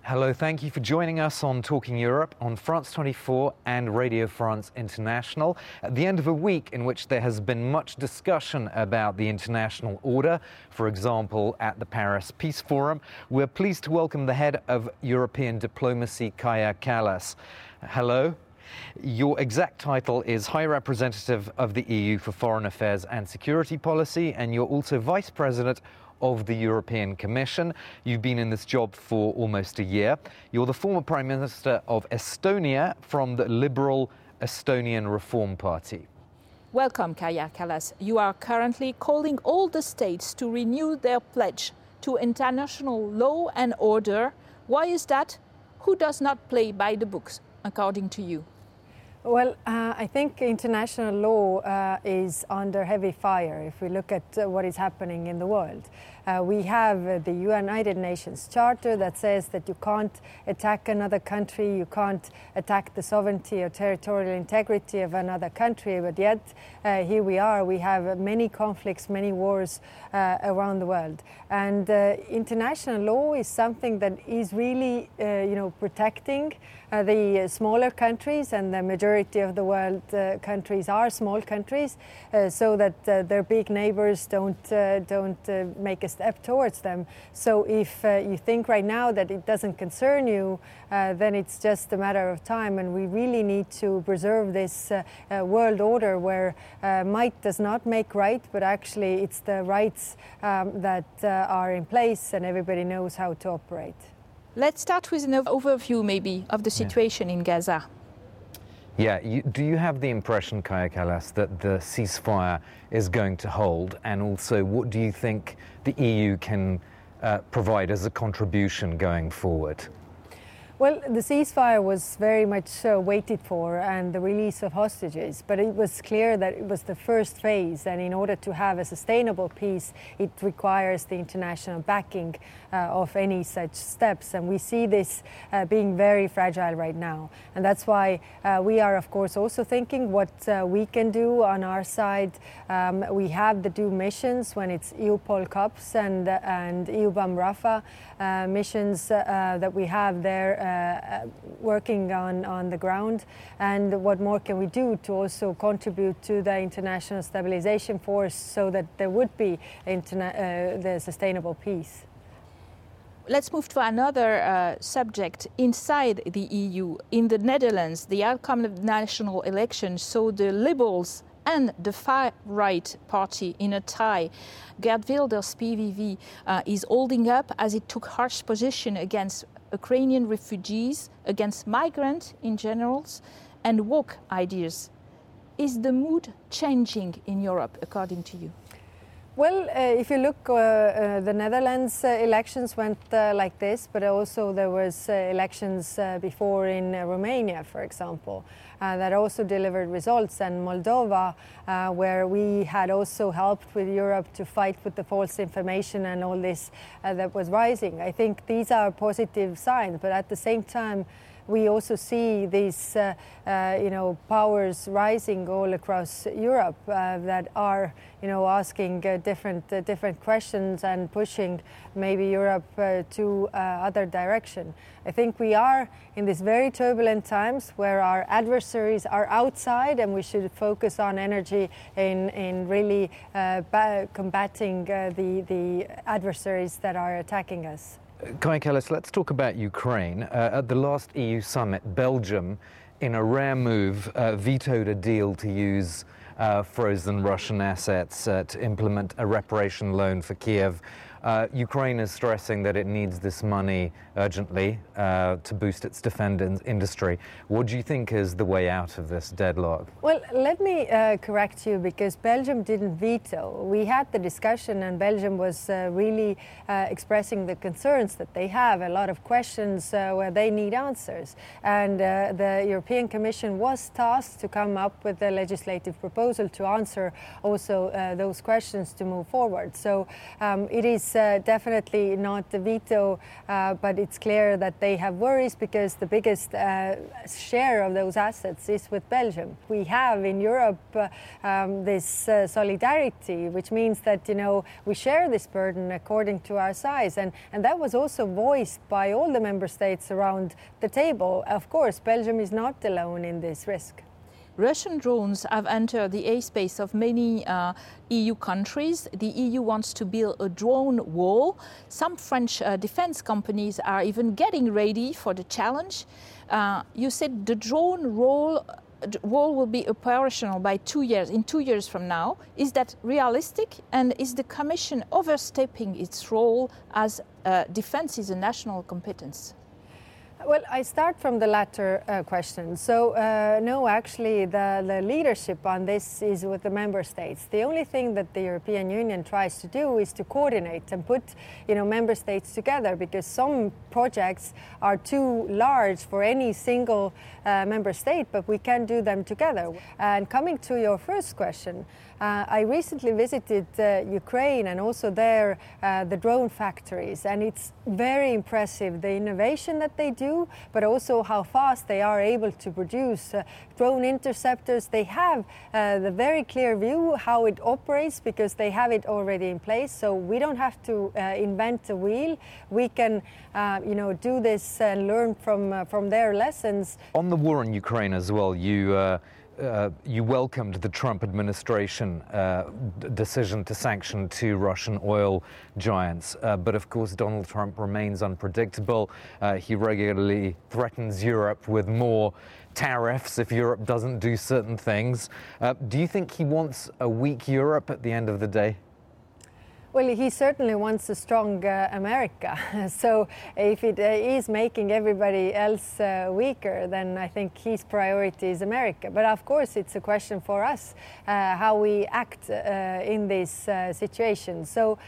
Hello, thank you for joining us on Talking Europe on France 24 and Radio France International. At the end of a week in which there has been much discussion about the international order, for example, at the Paris Peace Forum, we're pleased to welcome the head of European diplomacy, Kaja Kallas. Hello. Your exact title is High Representative of the EU for Foreign Affairs and Security Policy, and you're also Vice President of the European Commission. You've been in this job for almost a year. You're the former Prime Minister of Estonia from the Liberal Estonian Reform Party. Welcome, Kaja Kallas. You are currently calling all the states to renew their pledge to international law and order. Why is that? Who does not play by the books, according to you? Well, I think international law is under heavy fire if we look at what is happening in the world. We have the United Nations Charter that says that you can't attack another country, you can't attack the sovereignty or territorial integrity of another country, but yet here we are. We have many conflicts, many wars around the world. And international law is something that is really, protecting the smaller countries, and the majority of the world countries are small countries, so that their big neighbors don't make a step towards them. So if you think right now that it doesn't concern you, then it's just a matter of time, and we really need to preserve this world order where might does not make right, but actually it's the rights that are in place, and everybody knows how to operate. Let's start with an overview, maybe, of the situation in Gaza. Yeah, do you have the impression, Kaja Kallas, that the ceasefire is going to hold? And also, what do you think the EU can provide as a contribution going forward? Well, the ceasefire was very much waited for, and the release of hostages, but it was clear that it was the first phase, and in order to have a sustainable peace, it requires the international backing of any such steps, and we see this being very fragile right now. And that's why we are, of course, also thinking what we can do on our side. We have the two missions when it's EUPOL COPS and EUBAM Rafah missions that we have there working on the ground, and what more can we do to also contribute to the international stabilization force so that there would be the sustainable peace. Let's move to another subject inside the EU. In the Netherlands, the outcome of the national elections saw the Liberals and the far-right party in a tie. Geert Wilders' PVV is holding up as it took harsh position against Ukrainian refugees, against migrants in general, and woke ideas. Is the mood changing in Europe, according to you? Well, if you look, the Netherlands elections went like this, but also there was elections before in Romania, for example, that also delivered results, and Moldova, where we had also helped with Europe to fight with the false information and all this that was rising. I think these are positive signs, but at the same time, we also see these, powers rising all across Europe that are, asking different questions and pushing maybe Europe to other direction. I think we are in these very turbulent times where our adversaries are outside, and we should focus on energy in really combating the adversaries that are attacking us. Kaja Kallas, let's talk about Ukraine. At the last EU summit, Belgium, in a rare move, vetoed a deal to use frozen Russian assets to implement a reparation loan for Kiev. Ukraine is stressing that it needs this money urgently to boost its defense industry. What do you think is the way out of this deadlock? Well, let me correct you, because Belgium didn't veto. We had the discussion, and Belgium was really expressing the concerns that they have, a lot of questions where they need answers. And the European Commission was tasked to come up with a legislative proposal to answer also those questions to move forward. So it is is definitely not a veto, but it's clear that they have worries because the biggest share of those assets is with Belgium. We have in Europe this solidarity, which means that, you know, we share this burden according to our size, and that was also voiced by all the member states around the table. Of course, Belgium is not alone in this risk. Russian drones have entered the airspace of many EU countries. The EU wants to build a drone wall. Some French defense companies are even getting ready for the challenge. You said the drone wall will be operational by 2 years, in 2 years from now. Is that realistic? And is the Commission overstepping its role as defense is a national competence? Well, I start from the latter question. So, no, actually, the leadership on this is with the member states. The only thing that the European Union tries to do is to coordinate and put, you know, member states together, because some projects are too large for any single member state, but we can do them together. And coming to your first question, I recently visited Ukraine, and also there the drone factories, and it's very impressive, the innovation that they do, but also how fast they are able to produce drone interceptors. They have the very clear view how it operates because they have it already in place, so we don't have to invent a wheel. We can you know, do this and learn from their lessons. On the war in Ukraine as well, you welcomed the Trump administration decision to sanction two Russian oil giants. But of course, Donald Trump remains unpredictable. He regularly threatens Europe with more tariffs if Europe doesn't do certain things. Do you think he wants a weak Europe at the end of the day? Well, he certainly wants a strong America. So if it is making everybody else weaker, then I think his priority is America. But of course, it's a question for us how we act in this situation. So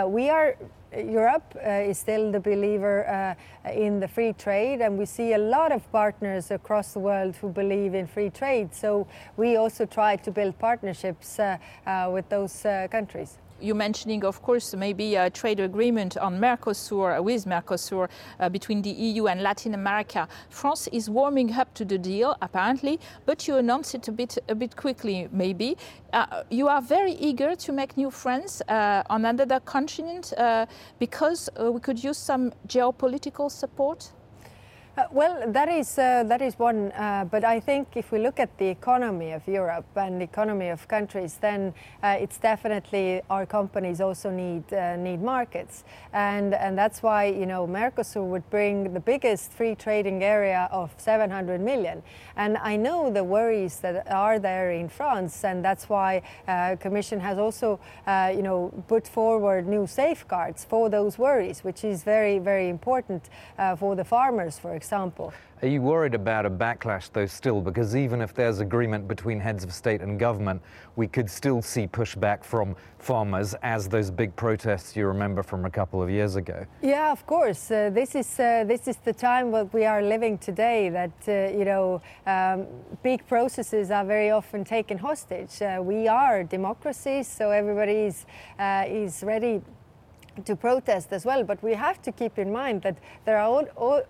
Europe is still the believer in the free trade, and we see a lot of partners across the world who believe in free trade. So we also try to build partnerships with those countries. You're mentioning, of course, maybe a trade agreement on Mercosur, with Mercosur, between the EU and Latin America. France is warming up to the deal, apparently, but you announced it a bit quickly, maybe. You are very eager to make new friends on another continent because we could use some geopolitical support? Well, that is one, but I think if we look at the economy of Europe and the economy of countries, then it's definitely our companies also need markets, and that's why, you know, Mercosur would bring the biggest free trading area of 700 million, and I know the worries that are there in France, and that's why Commission has also you know, put forward new safeguards for those worries, which is very, very important for the farmers, for example. Are you worried about a backlash, though, still? Because even if there's agreement between heads of state and government, we could still see pushback from farmers, as those big protests you remember from a couple of years ago. Yeah, of course. This is the time that we are living today, that you know, big processes are very often taken hostage. We are democracies, so everybody is ready to protest as well. But we have to keep in mind that there are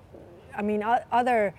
other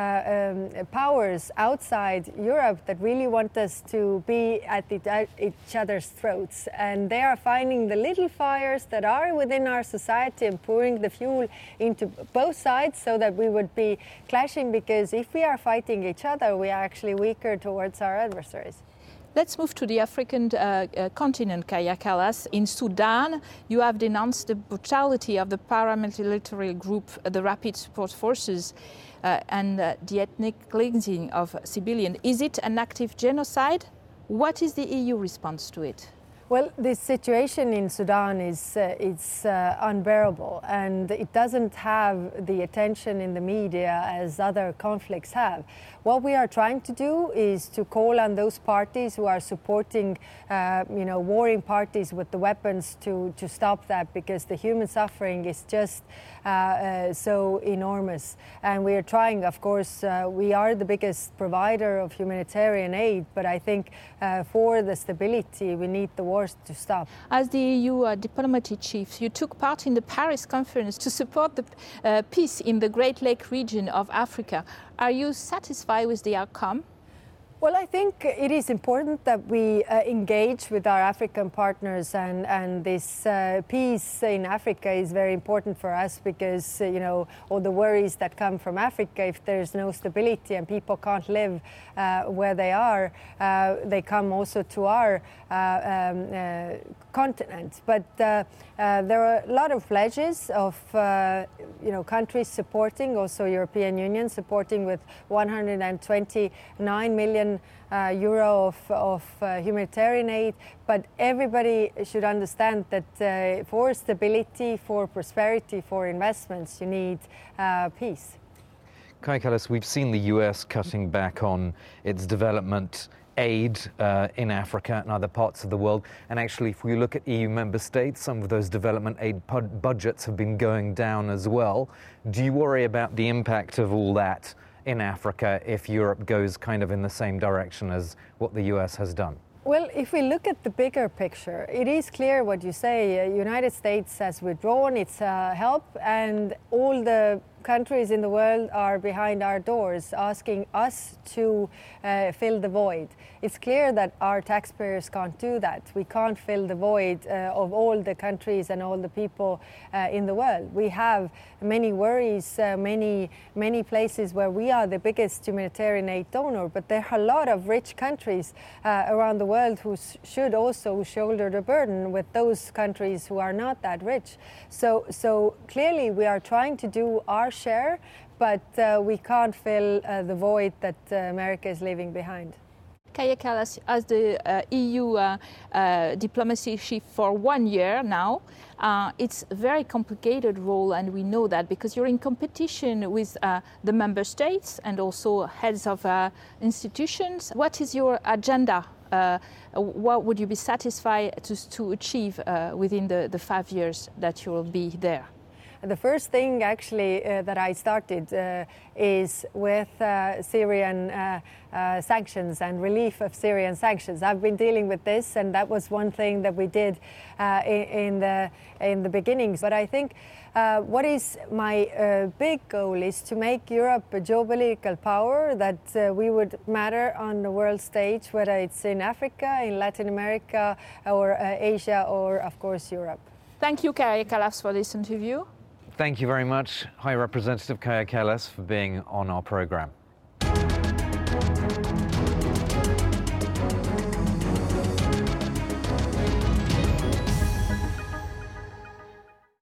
powers outside Europe that really want us to be at each other's throats, and they are finding the little fires that are within our society and pouring the fuel into both sides so that we would be clashing, because if we are fighting each other, we are actually weaker towards our adversaries. Let's move to the African continent, Kaja Kallas. In Sudan, you have denounced the brutality of the paramilitary group, the Rapid Support Forces, and the ethnic cleansing of civilians. Is it an active genocide? What is the EU response to it? Well, this situation in Sudan is unbearable, and it doesn't have the attention in the media as other conflicts have. What we are trying to do is to call on those parties who are supporting, warring parties with the weapons to stop that, because the human suffering is just so enormous. And we are trying, of course, we are the biggest provider of humanitarian aid, but I think for the stability, we need the war wars to stop. As the EU diplomatic chief, you took part in the Paris conference to support the peace in the Great Lake region of Africa. Are you satisfied with the outcome? Well, I think it is important that we engage with our African partners, and this peace in Africa is very important for us because, all the worries that come from Africa, if there's no stability and people can't live where they are, they come also to our continent. But there are a lot of pledges of countries supporting, also European Union supporting with 129 million euro of humanitarian aid, but everybody should understand that for stability, for prosperity, for investments, you need peace. Kaja Kallas, we've seen the US cutting back on its development aid in Africa and other parts of the world. And actually, if we look at EU member states, some of those development aid budgets have been going down as well. Do you worry about the impact of all that in Africa if Europe goes kind of in the same direction as what the US has done? Well, if we look at the bigger picture, it is clear what you say. United States has withdrawn its help, and all the countries in the world are behind our doors asking us to fill the void. It's clear that our taxpayers can't do that. We can't fill the void of all the countries and all the people in the world. We have many worries, many places where we are the biggest humanitarian aid donor, but there are a lot of rich countries around the world who should also shoulder the burden with those countries who are not that rich. So clearly we are trying to do our share, but we can't fill the void that America is leaving behind. Kaja Kallas, as the EU diplomacy chief for 1 year now, it's a very complicated role, and we know that because you're in competition with the member states and also heads of institutions. What is your agenda? What would you be satisfied to achieve within the 5 years that you will be there? The first thing actually that I started is with Syrian sanctions and relief of Syrian sanctions. I've been dealing with this, and that was one thing that we did in the beginnings. But I think what is my big goal is to make Europe a geopolitical power, that we would matter on the world stage, whether it's in Africa, in Latin America, or Asia, or of course Europe. Thank you, Kaja Kallas, for this interview. Thank you very much, High Representative Kaja Kallas, for being on our programme.